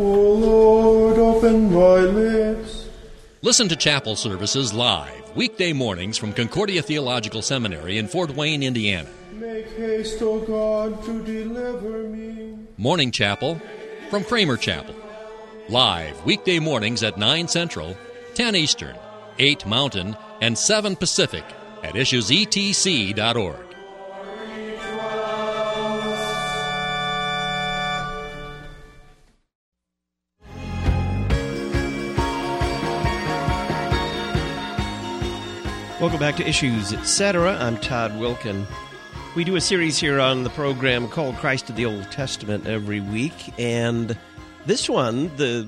O Lord, open my lips. Listen to chapel services live, weekday mornings from Concordia Theological Seminary in Fort Wayne, Indiana. Make haste, O God, to deliver me. Morning Chapel from Kramer Chapel. Live, weekday mornings at 9 Central, 10 Eastern, 8 Mountain, and 7 Pacific at issuesetc.org. Welcome back to Issues, Etc. I'm Todd Wilkin. We do a series here on the program called Christ of the Old Testament every week, and this one, the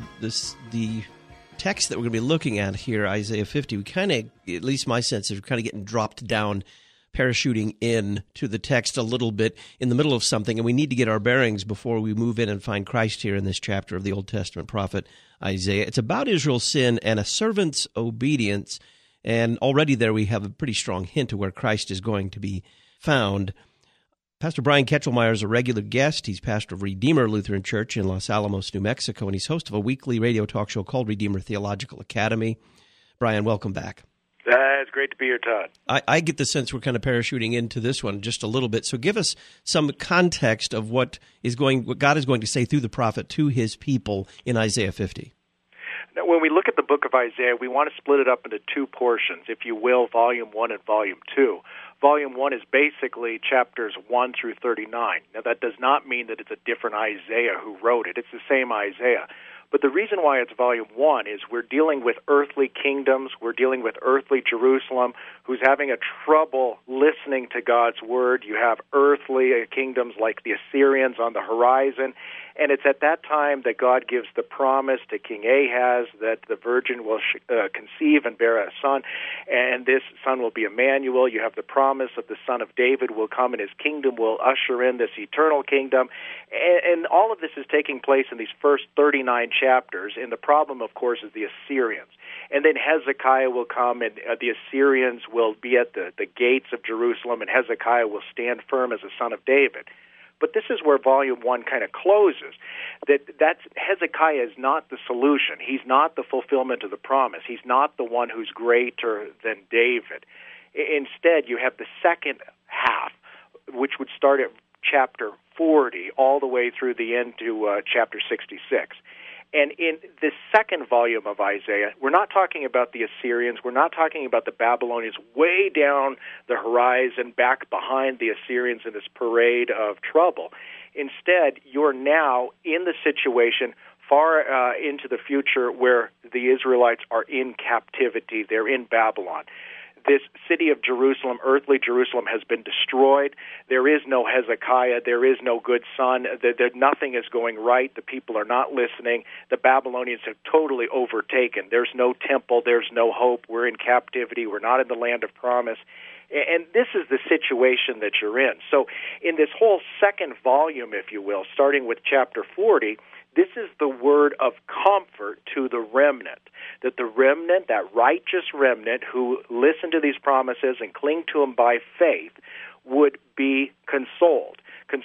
text that we're going to be looking at here, Isaiah 50, we kind of, at least my sense is, we're kind of getting dropped down, parachuting in to the text a little bit in the middle of something, and we need to get our bearings before we move in and find Christ here in this chapter of the Old Testament prophet Isaiah. It's about Israel's sin and a servant's obedience. And already there we have a pretty strong hint of where Christ is going to be found. Pastor Brian Ketchelmeyer is a regular guest. He's pastor of Redeemer Lutheran Church in Los Alamos, New Mexico, and he's host of a weekly radio talk show called Redeemer Theological Academy. Brian, welcome back. It's great to be here, Todd. I get the sense we're kind of parachuting into this one just a little bit. So give us some context of what God is going to say through the prophet to his people in Isaiah 50. Now, when we look at the book of Isaiah, we want to split it up into two portions, if you will, Volume 1 and Volume 2. Volume 1 is basically chapters 1 through 39. Now, that does not mean that it's a different Isaiah who wrote it. It's the same Isaiah. But the reason why it's Volume 1 is we're dealing with earthly kingdoms, we're dealing with earthly Jerusalem, who's having a trouble listening to God's word. You have earthly kingdoms like the Assyrians on the horizon, and it's at that time that God gives the promise to King Ahaz that the virgin will conceive and bear a son, and this son will be Emmanuel. You have the promise of the Son of David will come, and his kingdom will usher in this eternal kingdom. And all of this is taking place in these first 39 chapters, and the problem, of course, is the Assyrians. And then Hezekiah will come, and the Assyrians will be at the gates of Jerusalem, and Hezekiah will stand firm as a son of David. But this is where Volume 1 kind of closes. That's Hezekiah is not the solution. He's not the fulfillment of the promise. He's not the one who's greater than David. Instead, you have the second half, which would start at chapter 40 all the way through the end to chapter 66. And in the second volume of Isaiah, we're not talking about the Assyrians, we're not talking about the Babylonians way down the horizon, back behind the Assyrians in this parade of trouble. Instead, you're now in the situation far into the future where the Israelites are in captivity. They're in Babylon. This city of Jerusalem, earthly Jerusalem, has been destroyed. There is no Hezekiah. There is no good son. Nothing is going right. The people are not listening. The Babylonians have totally overtaken. There's no temple. There's no hope. We're in captivity. We're not in the land of promise. And this is the situation that you're in. So in this whole second volume, if you will, starting with chapter 40, this is the word of comfort to the remnant, that the remnant, that righteous remnant who listen to these promises and cling to them by faith, would be consoled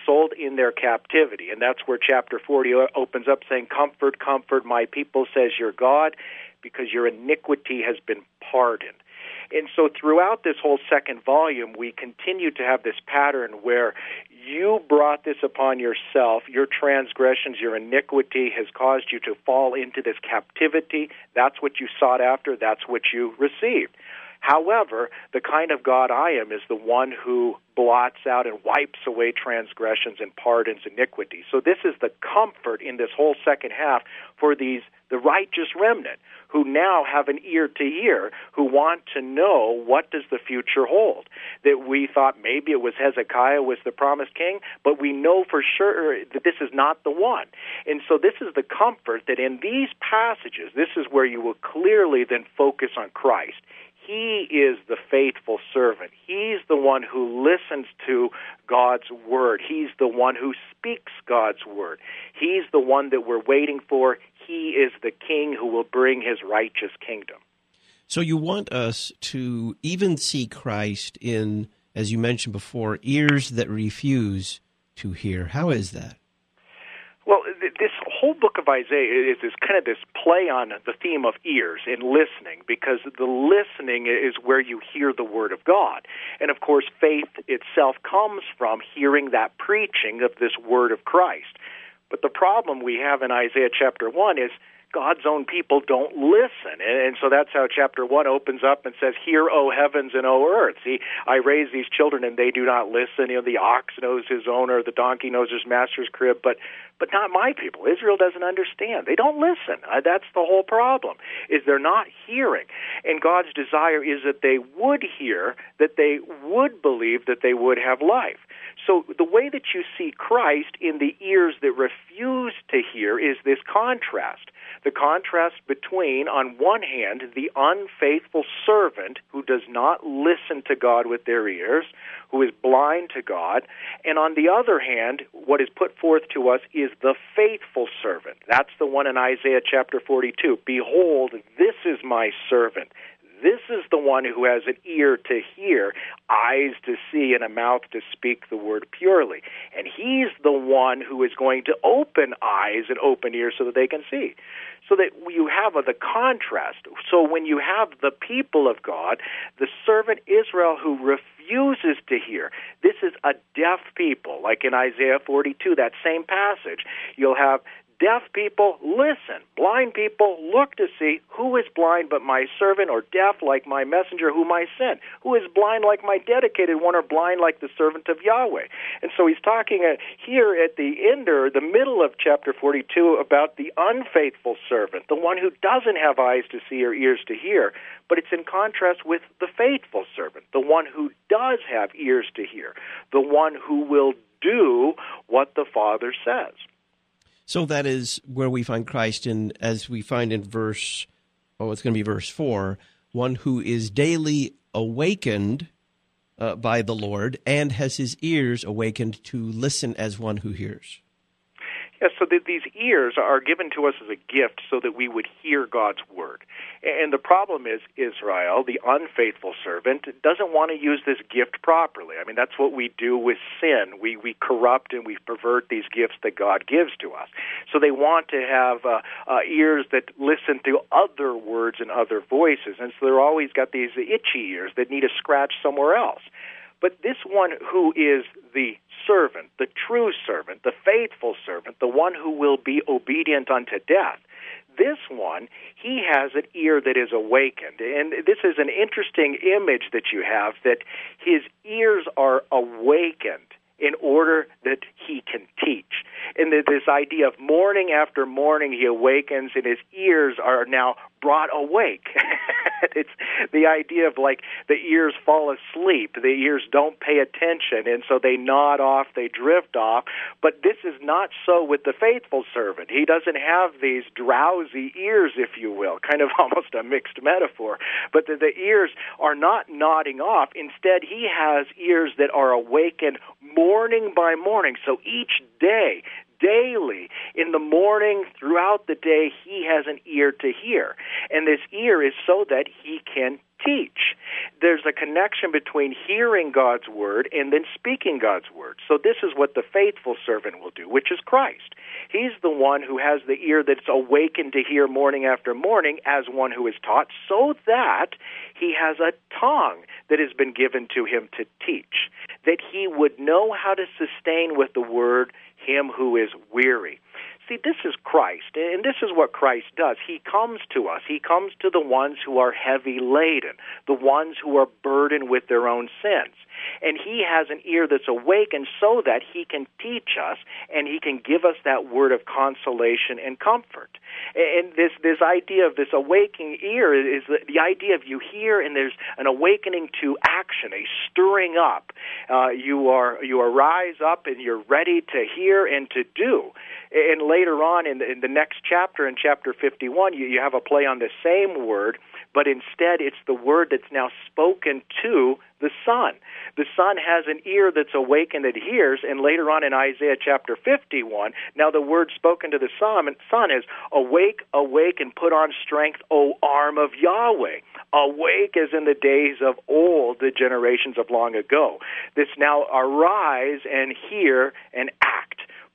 in their captivity. And that's where chapter 40 opens up saying, "Comfort, comfort my people, says your God, because your iniquity has been pardoned." And so throughout this whole second volume, we continue to have this pattern where you brought this upon yourself. Your transgressions, your iniquity has caused you to fall into this captivity. That's what you sought after. That's what you received. However, the kind of God I am is the one who blots out and wipes away transgressions and pardons iniquity. So this is the comfort in this whole second half for the righteous remnant who now have an ear to hear, who want to know what does the future hold. That we thought maybe it was Hezekiah was the promised king, but we know for sure that this is not the one. And so this is the comfort that in these passages, this is where you will clearly then focus on Christ. He is the faithful servant. He's the one who listens to God's word. He's the one who speaks God's word. He's the one that we're waiting for. He is the king who will bring his righteous kingdom. So you want us to even see Christ in, as you mentioned before, ears that refuse to hear. How is that? Well, this whole book of Isaiah is kind of this play on the theme of ears and listening, because the listening is where you hear the Word of God. And, of course, faith itself comes from hearing that preaching of this Word of Christ. But the problem we have in Isaiah chapter 1 is God's own people don't listen. And so that's how chapter 1 opens up and says, "Hear, O heavens and O earth. See, I raise these children and they do not listen. The ox knows his owner, the donkey knows his master's crib, but not my people." Israel doesn't understand. They don't listen. That's the whole problem, is they're not hearing. And God's desire is that they would hear, that they would believe, that they would have life. So the way that you see Christ in the ears that refuse to hear is this contrast. The contrast between, on one hand, the unfaithful servant who does not listen to God with their ears, who is blind to God, and on the other hand, what is put forth to us is the faithful servant. That's the one in Isaiah chapter 42. "Behold, this is my servant. This is the one who has an ear to hear, eyes to see, and a mouth to speak the word purely." And he's the one who is going to open eyes and open ears so that they can see. So that you have the contrast. So when you have the people of God, the servant Israel who refuses to hear, this is a deaf people, like in Isaiah 42, that same passage. You'll have deaf people listen, blind people look to see. Who is blind but my servant, or deaf like my messenger whom I sent? Who is blind like my dedicated one, or blind like the servant of Yahweh? And so he's talking here at the end, or the middle of chapter 42, about the unfaithful servant, the one who doesn't have eyes to see or ears to hear. But it's in contrast with the faithful servant, the one who does have ears to hear, the one who will do what the Father says. So that is where we find Christ in, as we find in it's going to be verse 4, one who is daily awakened by the Lord and has his ears awakened to listen as one who hears. Yes, so these ears are given to us as a gift so that we would hear God's word. And the problem is Israel, the unfaithful servant, doesn't want to use this gift properly. I mean, that's what we do with sin. We corrupt and we pervert these gifts that God gives to us. So they want to have ears that listen to other words and other voices. And so they're always got these itchy ears that need a scratch somewhere else. But this one who is the servant, the true servant, the faithful servant, the one who will be obedient unto death, this one, he has an ear that is awakened. And this is an interesting image that you have, that his ears are awakened in order that he can teach. And this idea of morning after morning he awakens and his ears are now brought awake. It's the idea of like the ears fall asleep, the ears don't pay attention, and so they nod off, they drift off. But this is not so with the faithful servant. He doesn't have these drowsy ears, if you will, kind of almost a mixed metaphor. But the ears are not nodding off. Instead, he has ears that are awakened morning by morning. So each day, daily, in the morning, throughout the day, he has an ear to hear. And this ear is so that he can teach. There's a connection between hearing God's word and then speaking God's word. So this is what the faithful servant will do, which is Christ. He's the one who has the ear that's awakened to hear morning after morning as one who is taught, so that he has a tongue that has been given to him to teach, that he would know how to sustain with the word him who is weary. See, this is Christ, and this is what Christ does. He comes to us. He comes to the ones who are heavy laden, the ones who are burdened with their own sins. And he has an ear that's awakened so that he can teach us and he can give us that word of consolation and comfort. And this idea of this awakening ear is the idea of you hear and there's an awakening to action, a stirring up. You arise up and you're ready to hear and to do. And later on in the next chapter, in chapter 51, you have a play on the same word, but instead it's the word that's now spoken to the Son. The Son has an ear that's awakened that hears, and later on in Isaiah chapter 51, now the word spoken to the Son is, "Awake, awake, and put on strength, O arm of Yahweh." Awake as in the days of old, the generations of long ago. This now arise and hear and act.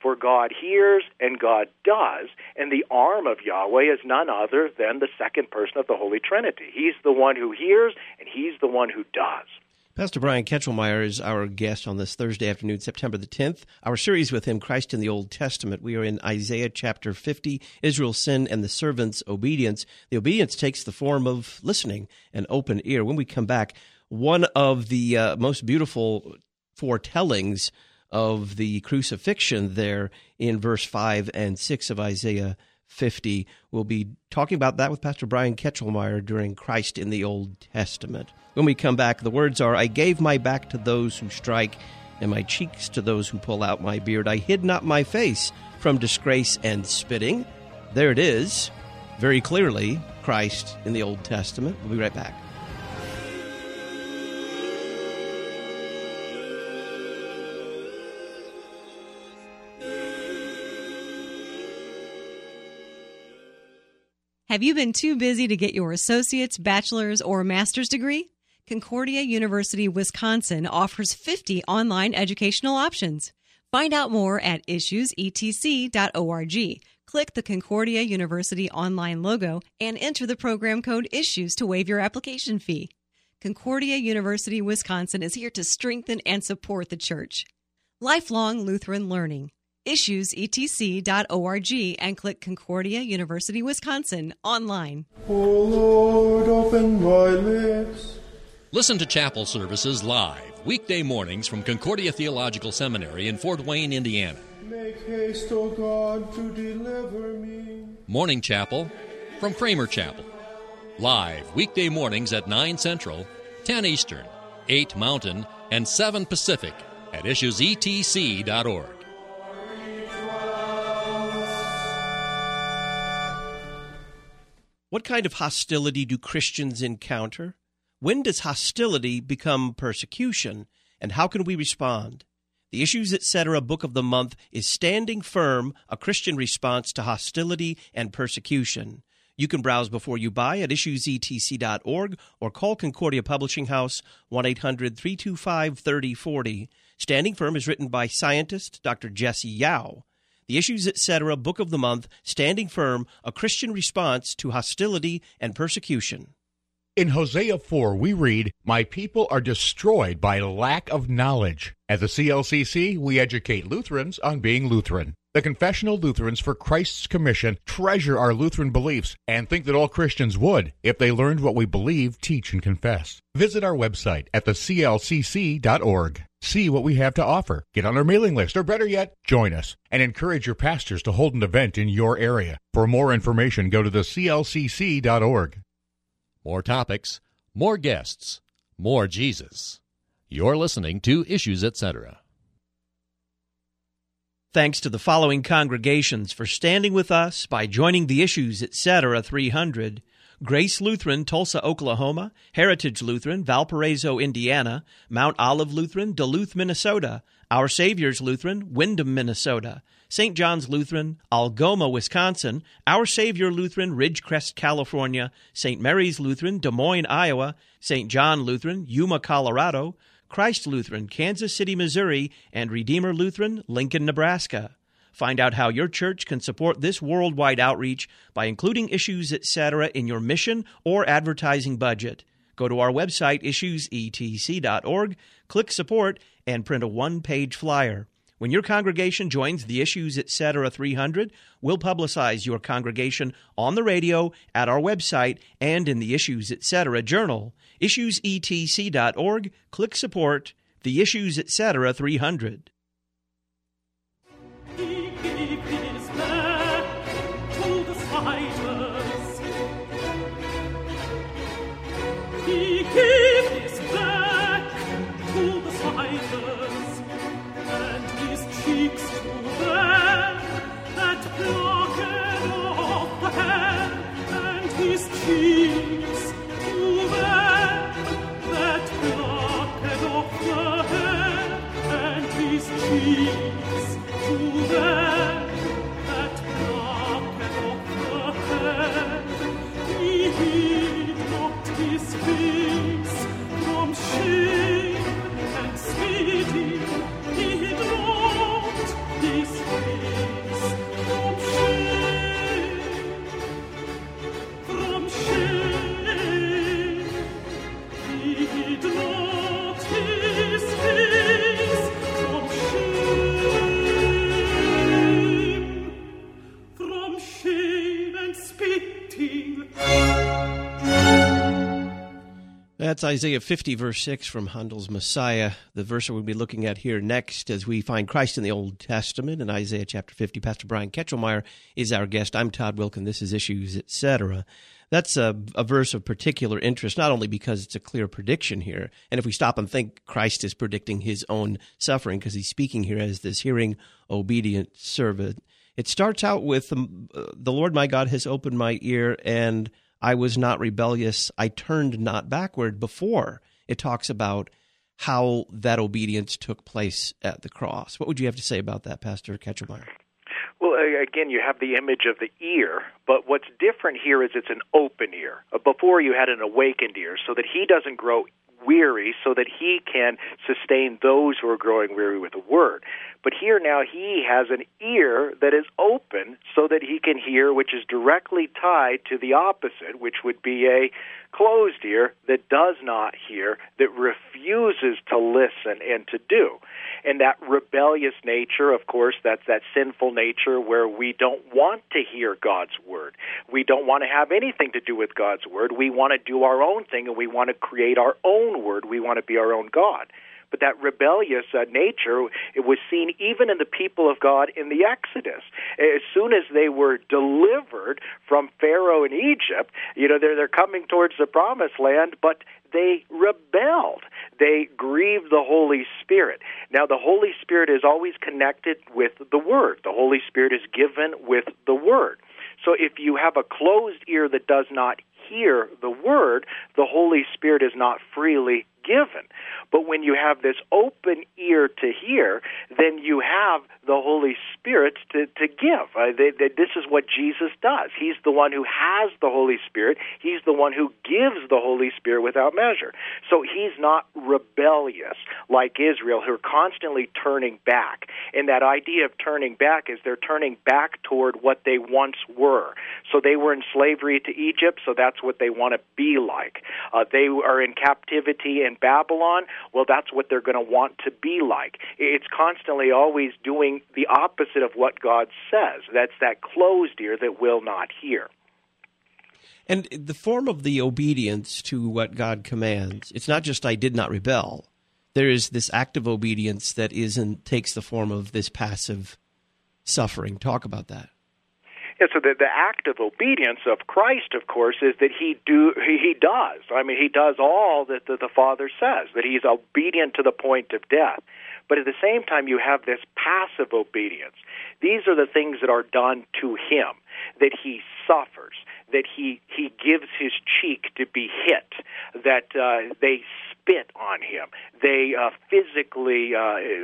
For God hears and God does, and the arm of Yahweh is none other than the second person of the Holy Trinity. He's the one who hears, and he's the one who does. Pastor Brian Ketchelmeyer is our guest on this Thursday afternoon, September the 10th. Our series with him, Christ in the Old Testament. We are in Isaiah chapter 50, Israel's sin and the servant's obedience. The obedience takes the form of listening, an open ear. When we come back, one of the most beautiful foretellings of the crucifixion there in verse 5 and 6 of Isaiah 50. We'll be talking about that with Pastor Brian Ketchelmeyer during Christ in the Old Testament. When we come back, the words are, I gave my back to those who strike, and my cheeks to those who pull out my beard. I hid not my face from disgrace and spitting. There it is, very clearly, Christ in the Old Testament. We'll be right back. Have you been too busy to get your associate's, bachelor's, or master's degree? Concordia University, Wisconsin offers 50 online educational options. Find out more at issuesetc.org. Click the Concordia University online logo and enter the program code ISSUES to waive your application fee. Concordia University, Wisconsin is here to strengthen and support the church. Lifelong Lutheran learning. issuesetc.org and click Concordia University, Wisconsin online. O Lord, open my lips. Listen to chapel services live, weekday mornings from Concordia Theological Seminary in Fort Wayne, Indiana. Make haste, O God, to deliver me. Morning chapel from Kramer Chapel. Live, weekday mornings at 9 Central, 10 Eastern, 8 Mountain, and 7 Pacific at issuesetc.org. What kind of hostility do Christians encounter? When does hostility become persecution? And how can we respond? The Issues Etc. Book of the Month is Standing Firm, a Christian Response to Hostility and Persecution. You can browse before you buy at issuesetc.org or call Concordia Publishing House 1-800-325-3040. Standing Firm is written by scientist Dr. Jesse Yao. The Issues Etc. Book of the Month, Standing Firm, a Christian Response to Hostility and Persecution. In Hosea 4, we read, My people are destroyed by lack of knowledge. At the CLCC, we educate Lutherans on being Lutheran. The Confessional Lutherans for Christ's Commission treasure our Lutheran beliefs and think that all Christians would if they learned what we believe, teach, and confess. Visit our website at theclcc.org. See what we have to offer. Get on our mailing list, or better yet, join us, and encourage your pastors to hold an event in your area. For more information, go to theclcc.org. More topics, more guests, more Jesus. You're listening to Issues Etc. Thanks to the following congregations for standing with us by joining the Issues Etc. 300. Grace Lutheran, Tulsa, Oklahoma; Heritage Lutheran, Valparaiso, Indiana; Mount Olive Lutheran, Duluth, Minnesota; Our Savior's Lutheran, Windham, Minnesota; St. John's Lutheran, Algoma, Wisconsin; Our Savior Lutheran, Ridgecrest, California; St. Mary's Lutheran, Des Moines, Iowa; St. John Lutheran, Yuma, Colorado; Christ Lutheran, Kansas City, Missouri; and Redeemer Lutheran, Lincoln, Nebraska. Find out how your church can support this worldwide outreach by including Issues Etc. in your mission or advertising budget. Go to our website, issuesetc.org, click Support, and print a one-page flyer. When your congregation joins the Issues Etc. 300, we'll publicize your congregation on the radio, at our website, and in the Issues Etc. Journal. issuesetc.org, click Support, the Issues Etc. 300. To them that knocketh off the head. shame and spitting. That's Isaiah 50, verse 6 from Handel's Messiah, the verse we'll be looking at here next as we find Christ in the Old Testament in Isaiah chapter 50. Pastor Brian Ketchelmeyer is our guest. I'm Todd Wilken. This is Issues, Etc. That's a verse of particular interest, not only because it's a clear prediction here, and if we stop and think, Christ is predicting his own suffering because he's speaking here as this hearing, obedient servant. It starts out with, the Lord my God has opened my ear, and I was not rebellious, I turned not backward. Before it talks about how that obedience took place at the cross. What would you have to say about that, Pastor Ketchelmeyer? Well, again, you have the image of the ear, but what's different here is it's an open ear. Before you had an awakened ear, so that he doesn't grow weary, so that he can sustain those who are growing weary with the word. But here now he has an ear that is open so that he can hear, which is directly tied to the opposite, which would be a closed ear that does not hear, that refuses to listen and to do. And that rebellious nature, of course, that's that sinful nature where we don't want to hear God's word. We don't want to have anything to do with God's word. We want to do our own thing, and we want to create our own word. We want to be our own God. But that rebellious nature, it was seen even in the people of God in the Exodus. As soon as they were delivered from Pharaoh in Egypt, they're coming towards the promised land, but they rebelled. They grieved the Holy Spirit. Now, the Holy Spirit is always connected with the Word. The Holy Spirit is given with the Word. So if you have a closed ear that does not hear the Word, the Holy Spirit is not freely given. But when you have this open ear to hear, then you have the Holy Spirit to give. This is what Jesus does. He's the one who has the Holy Spirit. He's the one who gives the Holy Spirit without measure. So he's not rebellious like Israel, who are constantly turning back. And that idea of turning back is they're turning back toward what they once were. So they were in slavery to Egypt, so that's what they want to be like. They are in captivity in Babylon, well, that's what they're going to want to be like. It's constantly always doing the opposite of what God says. That's that closed ear that will not hear. And the form of the obedience to what God commands, it's not just I did not rebel. There is this active obedience that takes the form of this passive suffering. Talk about that. Yeah, so the act of obedience of Christ, of course, is that he does. I mean, he does all that the Father says, that he's obedient to the point of death. But at the same time, you have this passive obedience. These are the things that are done to him, that he suffers, that he gives his cheek to be hit, that they spit on him, they physically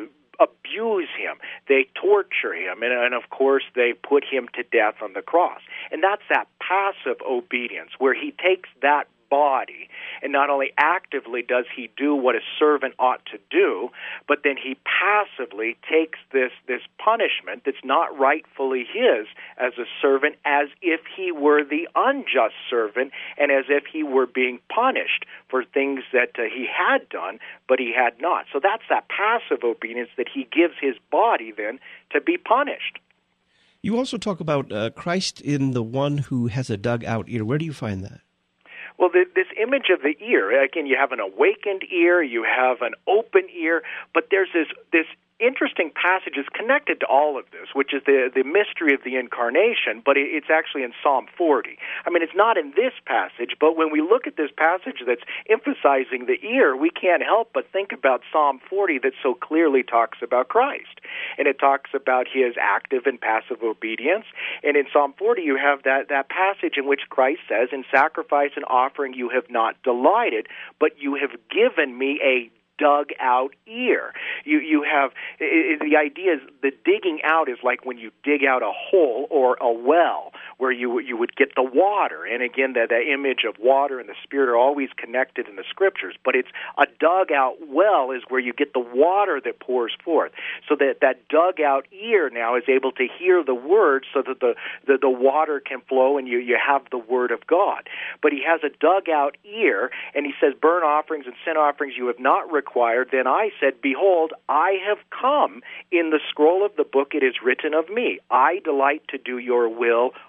abuse him, they torture him, and of course they put him to death on the cross. And that's that passive obedience, where he takes that body, and not only actively does he do what a servant ought to do, but then he passively takes this punishment that's not rightfully his as a servant, as if he were the unjust servant, and as if he were being punished for things that he had done, but he had not. So that's that passive obedience, that he gives his body then to be punished. You also talk about Christ in the one who has a dug-out ear. Where do you find that? Well, this image of the ear, again, you have an awakened ear, you have an open ear, but there's this interesting passage is connected to all of this, which is the mystery of the incarnation, but it's actually in Psalm 40. I mean, it's not in this passage, but when we look at this passage that's emphasizing the ear, we can't help but think about Psalm 40 that so clearly talks about Christ. And it talks about his active and passive obedience. And in Psalm 40, you have that passage in which Christ says, "In sacrifice and offering you have not delighted, but you have given me a dug out ear." You have the idea is the digging out is like when you dig out a hole or a well where you would get the water. And again, the image of water and the Spirit are always connected in the Scriptures. But it's a dug out well is where you get the water that pours forth. So that dug out ear now is able to hear the word, so that the water can flow and you have the word of God. But he has a dug out ear, and he says, "Burnt offerings and sin offerings you have not required. Then I said, Behold, I have come. In the scroll of the book it is written of me. I delight to do your will,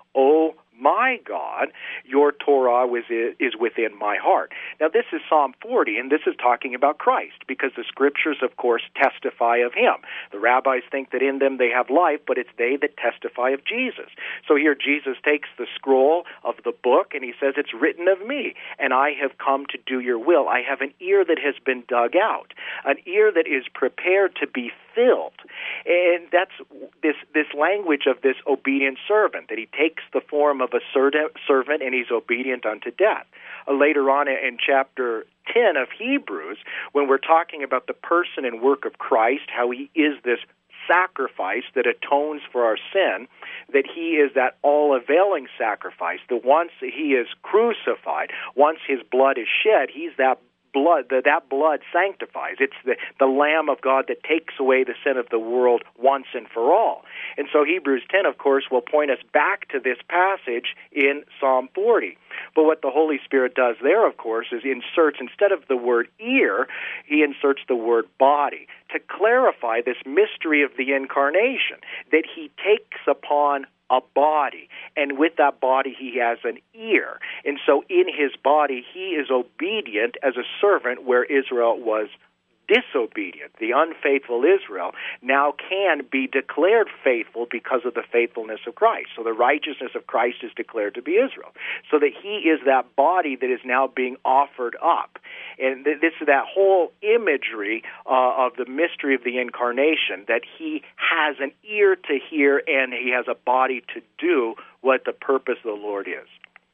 "O my God, your Torah is within my heart." Now, this is Psalm 40, and this is talking about Christ, because the Scriptures, of course, testify of Him. The rabbis think that in them they have life, but it's they that testify of Jesus. So here Jesus takes the scroll of the book, and He says, "It's written of me, and I have come to do your will. I have an ear that has been dug out, an ear that is prepared to be filled." And that's this language of this obedient servant, that he takes the form of a servant and he's obedient unto death. Later on in chapter 10 of Hebrews, when we're talking about the person and work of Christ, how he is this sacrifice that atones for our sin, that he is that all-availing sacrifice, that once he is crucified, once his blood is shed, he's that blood, that blood sanctifies. It's the Lamb of God that takes away the sin of the world once and for all. And so Hebrews 10, of course, will point us back to this passage in Psalm 40. But what the Holy Spirit does there, of course, is inserts, instead of the word ear, he inserts the word body to clarify this mystery of the incarnation, that he takes upon a body, and with that body he has an ear. And so in his body he is obedient as a servant where Israel was disobedient. The unfaithful Israel now can be declared faithful because of the faithfulness of Christ. So the righteousness of Christ is declared to be Israel. So that he is that body that is now being offered up. And this is that whole imagery of the mystery of the incarnation, that he has an ear to hear and he has a body to do what the purpose of the Lord is.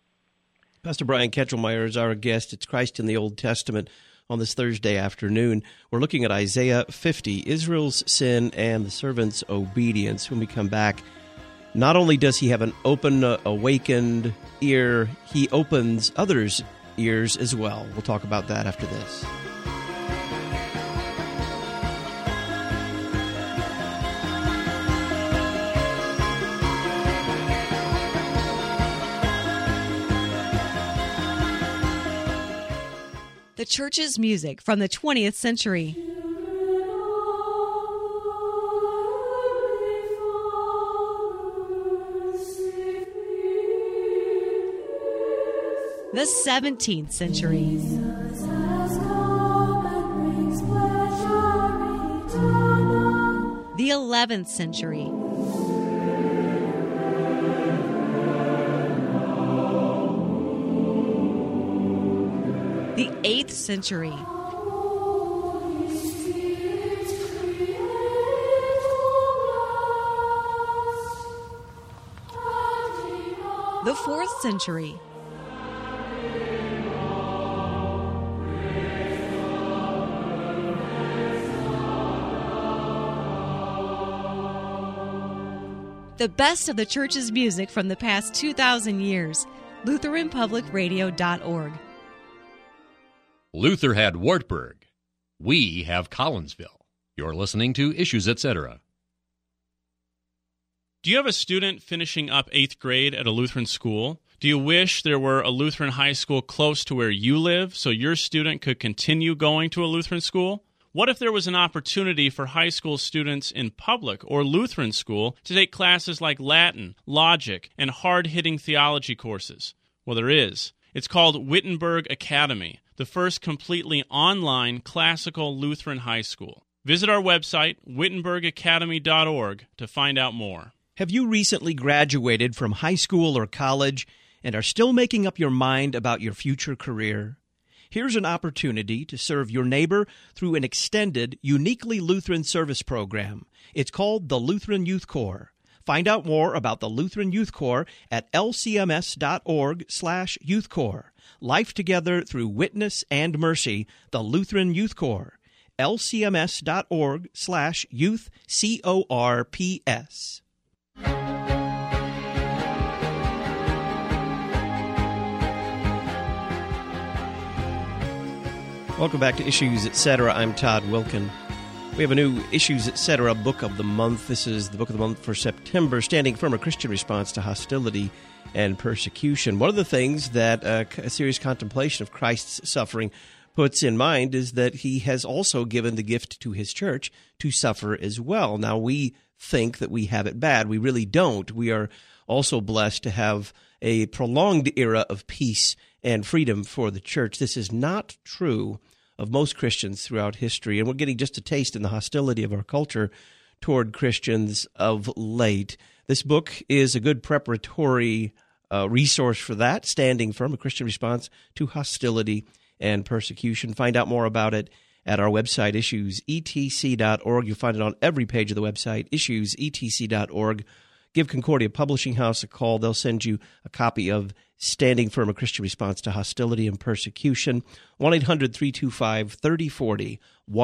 Pastor Brian Ketchelmeyer is our guest. It's Christ in the Old Testament on this Thursday afternoon. We're looking at Isaiah 50, Israel's sin and the servant's obedience. When we come back, not only does he have an open, awakened ear, he opens others' ears as well. We'll talk about that after this. The church's music from the 20th century. The 17th century. The 11th century. The 8th century. The 4th century. The best of the church's music from the past 2,000 years. LutheranPublicRadio.org. Luther had Wartburg. We have Collinsville. You're listening to Issues, Etc. Do you have a student finishing up 8th grade at a Lutheran school? Do you wish there were a Lutheran high school close to where you live so your student could continue going to a Lutheran school? What if there was an opportunity for high school students in public or Lutheran school to take classes like Latin, logic, and hard-hitting theology courses? Well, there is. It's called Wittenberg Academy, the first completely online classical Lutheran high school. Visit our website, wittenbergacademy.org, to find out more. Have you recently graduated from high school or college and are still making up your mind about your future career? Here's an opportunity to serve your neighbor through an extended, uniquely Lutheran service program. It's called the Lutheran Youth Corps. Find out more about the Lutheran Youth Corps at lcms.org/Youth Corps. Life Together Through Witness and Mercy, the Lutheran Youth Corps. lcms.org/Youth CORPS. Welcome back to Issues, Etc. I'm Todd Wilkin. We have a new Issues, Etc. Book of the Month. This is the Book of the Month for September, Standing Firm, a Christian Response to Hostility and Persecution. One of the things that a serious contemplation of Christ's suffering puts in mind is that he has also given the gift to his church to suffer as well. Now, we think that we have it bad. We really don't. We are also blessed to have a prolonged era of peace and freedom for the church. This is not true of most Christians throughout history, and we're getting just a taste in the hostility of our culture toward Christians of late. This book is a good preparatory resource for that, Standing Firm, A Christian Response to Hostility and Persecution. Find out more about it at our website, issuesetc.org. You'll find it on every page of the website, issuesetc.org. Give Concordia Publishing House a call. They'll send you a copy of Standing Firm, A Christian Response to Hostility and Persecution. 1-800-325-3040.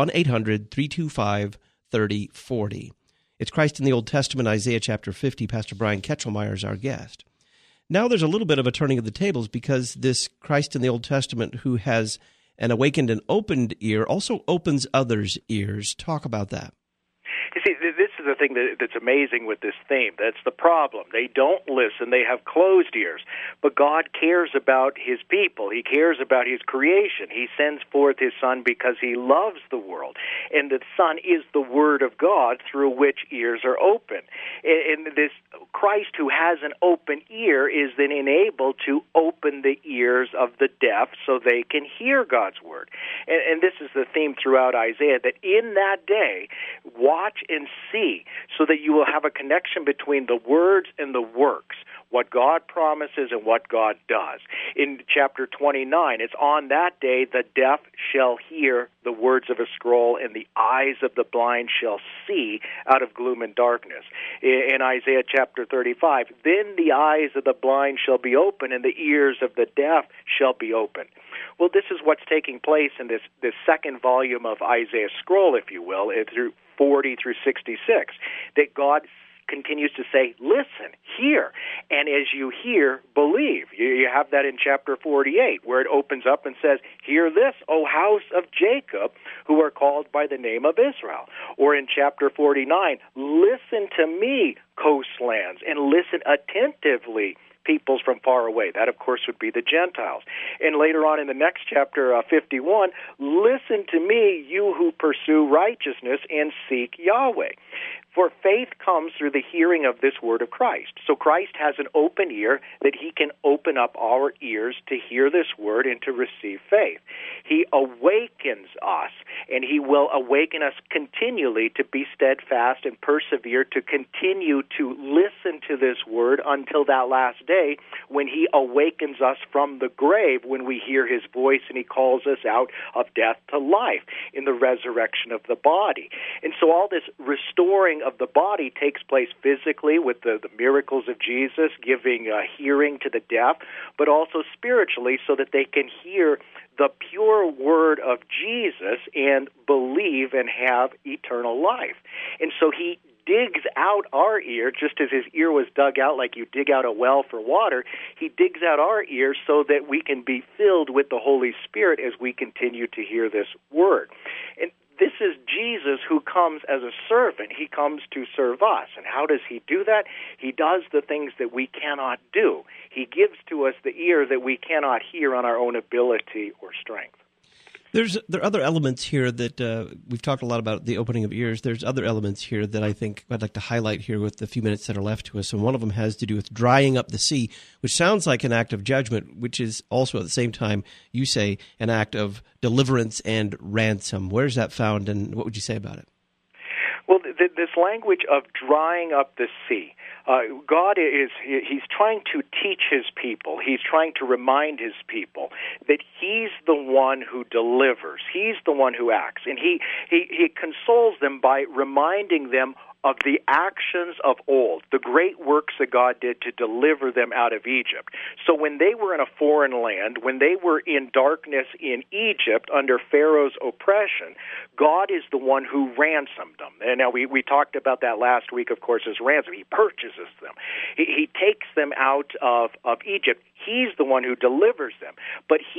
1-800-325-3040. It's Christ in the Old Testament, Isaiah chapter 50. Pastor Brian Ketchelmeyer is our guest. Now there's a little bit of a turning of the tables, because this Christ in the Old Testament who has an awakened and opened ear also opens others' ears. Talk about that. You see, this is the thing that's amazing with this theme. That's the problem. They don't listen. They have closed ears. But God cares about His people. He cares about His creation. He sends forth His Son because He loves the world. And the Son is the Word of God through which ears are open. And this Christ who has an open ear is then enabled to open the ears of the deaf so they can hear God's Word. And this is the theme throughout Isaiah, that in that day, watch and see, so that you will have a connection between the words and the works, what God promises and what God does. In chapter 29, it's on that day the deaf shall hear the words of a scroll, and the eyes of the blind shall see out of gloom and darkness. In Isaiah chapter 35, then the eyes of the blind shall be open, and the ears of the deaf shall be open. Well, this is what's taking place in this second volume of Isaiah's scroll, if you will, through 40 through 66, that God continues to say, listen, hear, and as you hear, believe. You have that in chapter 48, where it opens up and says, hear this, O house of Jacob, who are called by the name of Israel. Or in chapter 49, listen to me, coastlands, and listen attentively, peoples from far away. That, of course, would be the Gentiles. And later on in the next chapter, 51, listen to me, you who pursue righteousness and seek Yahweh. For faith comes through the hearing of this word of Christ. So Christ has an open ear that He can open up our ears to hear this word and to receive faith. He awakens us, and He will awaken us continually to be steadfast and persevere, to continue to listen to this word until that last day when He awakens us from the grave, when we hear His voice and He calls us out of death to life in the resurrection of the body. And so all this restoring of the body takes place physically with the miracles of Jesus, giving hearing to the deaf, but also spiritually so that they can hear the pure word of Jesus and believe and have eternal life. And so He digs out our ear, just as His ear was dug out like you dig out a well for water. He digs out our ear so that we can be filled with the Holy Spirit as we continue to hear this word. And this is Jesus who comes as a servant. He comes to serve us. And how does He do that? He does the things that we cannot do. He gives to us the ear that we cannot hear on our own ability or strength. There are other elements here that we've talked a lot about, the opening of ears. There's other elements here that I think I'd like to highlight here with the few minutes that are left to us. And one of them has to do with drying up the sea, which sounds like an act of judgment, which is also at the same time, you say, an act of deliverance and ransom. Where's that found, and what would you say about it? Well, this language of drying up the sea, God He's trying to teach His people. He's trying to remind His people that He's the one who delivers. He's the one who acts. And He consoles them by reminding them of the actions of old, the great works that God did to deliver them out of Egypt. So when they were in a foreign land, when they were in darkness in Egypt under Pharaoh's oppression, God is the one who ransomed them. And now we talked about that last week, of course, as ransom. He purchases them. He takes them out of Egypt. He's the one who delivers them. But He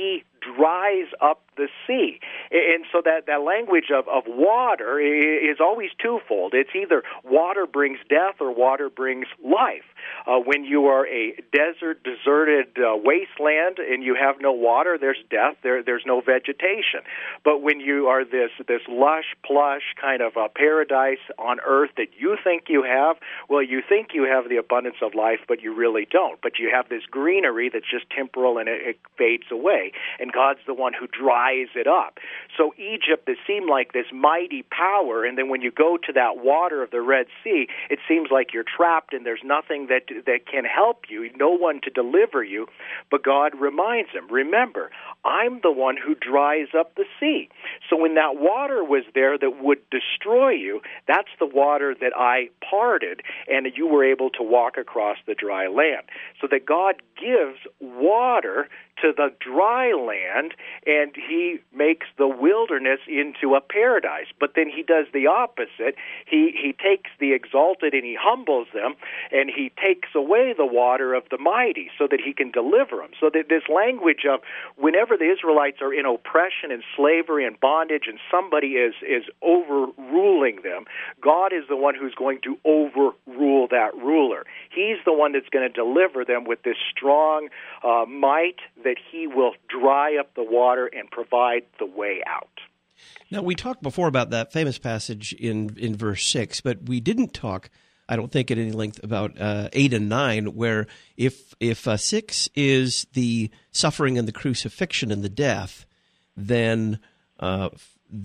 dries up the sea. And so that language of water is always twofold. It's either water brings death or water brings life. When you are a deserted wasteland and you have no water, there's death, there's no vegetation. But when you are this lush, plush kind of paradise on earth that you think you have, well, you think you have the abundance of life, but you really don't. But you have this greenery that's just temporal and it fades away. And God's the one who dries it up. So Egypt, it seemed like this mighty power, and then when you go to that water of the Red Sea, it seems like you're trapped and there's nothing that can help you, no one to deliver you. But God reminds him, remember, I'm the one who dries up the sea. So when that water was there that would destroy you, that's the water that I parted, and you were able to walk across the dry land. So that God gives water to the dry land, and he makes the wilderness into a paradise. But then he does the opposite. He takes the exalted and he humbles them, and he takes away the water of the mighty so that he can deliver them. So that this language of whenever the Israelites are in oppression and slavery and bondage and somebody is overruling them, God is the one who's going to overrule that ruler. He's the one that's going to deliver them with this strong might that he will dry up the water and provide the way out. Now, we talked before about that famous passage in verse 6, but we didn't talk, I don't think, at any length about 8 and 9, where if 6 is the suffering and the crucifixion and the death, then 8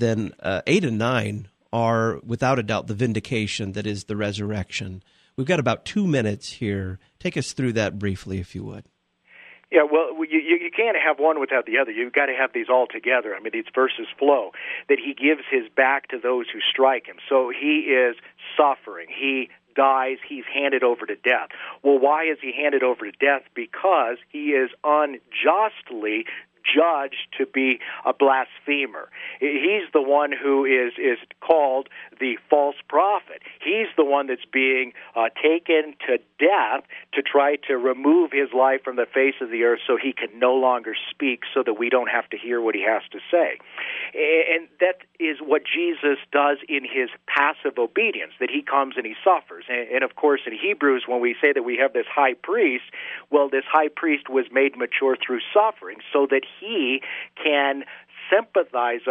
and 9 are, without a doubt, the vindication that is the resurrection. We've got about 2 minutes here. Take us through that briefly, if you would. Yeah, well, you can't have one without the other. You've got to have these all together. I mean, these verses flow, that he gives his back to those who strike him. So he is suffering. He dies. He's handed over to death. Well, why is he handed over to death? Because he is unjustly judged to be a blasphemer. He's the one who is called the false prophet. He's the one that's being taken to death to try to remove his life from the face of the earth so he can no longer speak, so that we don't have to hear what he has to say. And that is what Jesus does in his passive obedience, that he comes and he suffers. And of course, in Hebrews, when we say that we have this high priest, well, this high priest was made mature through suffering so that he can sympathize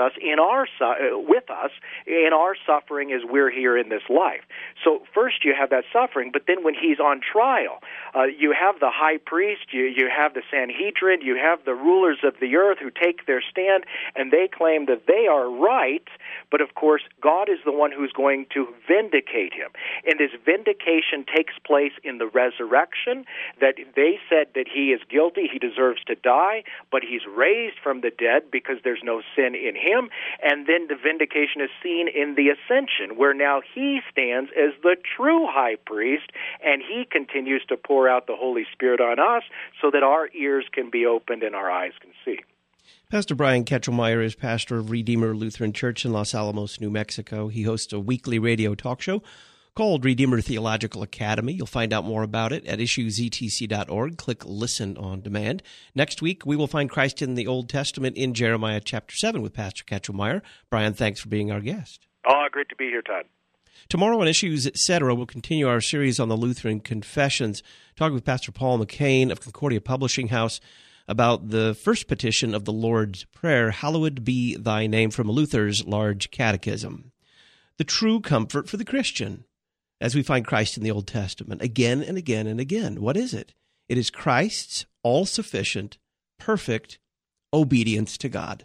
with us in our suffering as we're here in this life. So first you have that suffering, but then when he's on trial, you have the high priest, you have the Sanhedrin, you have the rulers of the earth who take their stand, and they claim that they are right, but of course God is the one who's going to vindicate him. And this vindication takes place in the resurrection, that they said that he is guilty, he deserves to die, but he's raised from the dead because there's no sin in him. And then the vindication is seen in the ascension, where now he stands as the true high priest, and he continues to pour out the Holy Spirit on us so that our ears can be opened and our eyes can see. Pastor Brian Ketchelmeyer is pastor of Redeemer Lutheran Church in Los Alamos, New Mexico. He hosts a weekly radio talk show called Redeemer Theological Academy. You'll find out more about it at issuesetc.org. Click Listen on Demand. Next week, we will find Christ in the Old Testament in Jeremiah chapter 7 with Pastor Ketchelmeyer. Brian, thanks for being our guest. Oh, great to be here, Todd. Tomorrow on Issues, Etc., we'll continue our series on the Lutheran Confessions, talking with Pastor Paul McCain of Concordia Publishing House about the first petition of the Lord's Prayer, Hallowed be thy name, from Luther's Large Catechism. The true comfort for the Christian, as we find Christ in the Old Testament, again and again and again. What is it? It is Christ's all-sufficient, perfect obedience to God.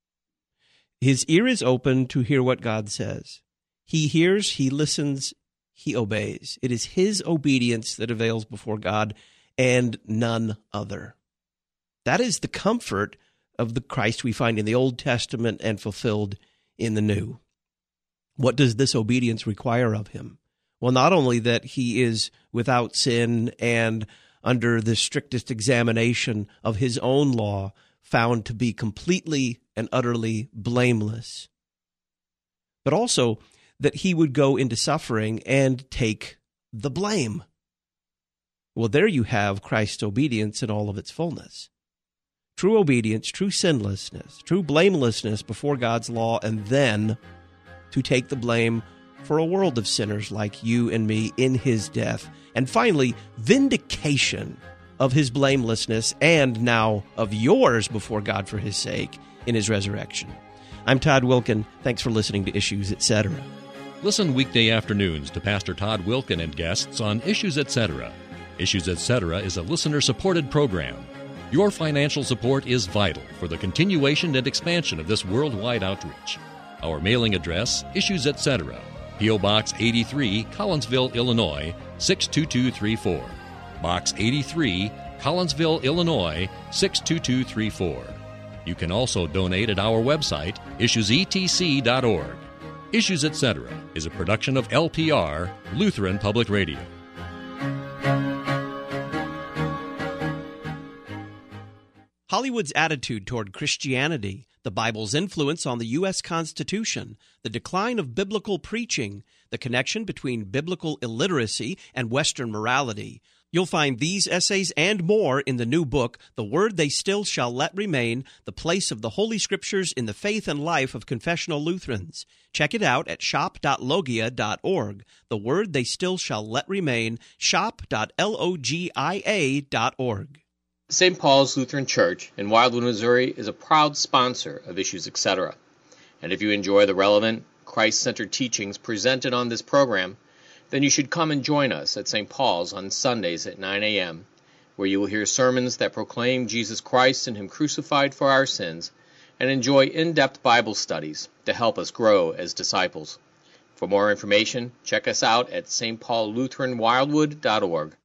His ear is open to hear what God says. He hears, he listens, he obeys. It is his obedience that avails before God and none other. That is the comfort of the Christ we find in the Old Testament and fulfilled in the New. What does this obedience require of him? Well, not only that he is without sin and under the strictest examination of his own law, found to be completely and utterly blameless, but also that he would go into suffering and take the blame. Well, there you have Christ's obedience in all of its fullness. true obedience, true sinlessness, true blamelessness before God's law, and then to take the blame for a world of sinners like you and me in his death. And finally, vindication of his blamelessness and now of yours before God for his sake in his resurrection. I'm Todd Wilken. Thanks for listening to Issues, Etc. Listen weekday afternoons to Pastor Todd Wilken and guests on Issues, Etc. Issues, Etc. is a listener-supported program. Your financial support is vital for the continuation and expansion of this worldwide outreach. Our mailing address, Issues, Etc., P.O. Box 83, Collinsville, Illinois, 62234. Box 83, Collinsville, Illinois, 62234. You can also donate at our website, issuesetc.org. Issues, Etc. is a production of LPR, Lutheran Public Radio. Hollywood's attitude toward Christianity, the Bible's influence on the U.S. Constitution, the decline of biblical preaching, the connection between biblical illiteracy and Western morality. You'll find these essays and more in the new book, The Word They Still Shall Let Remain, The Place of the Holy Scriptures in the Faith and Life of Confessional Lutherans. Check it out at shop.logia.org. The Word They Still Shall Let Remain, shop.logia.org. St. Paul's Lutheran Church in Wildwood, Missouri is a proud sponsor of Issues, Etc. And if you enjoy the relevant, Christ-centered teachings presented on this program, then you should come and join us at St. Paul's on Sundays at 9 a.m., where you will hear sermons that proclaim Jesus Christ and Him crucified for our sins, and enjoy in-depth Bible studies to help us grow as disciples. For more information, check us out at stpaullutheranwildwood.org.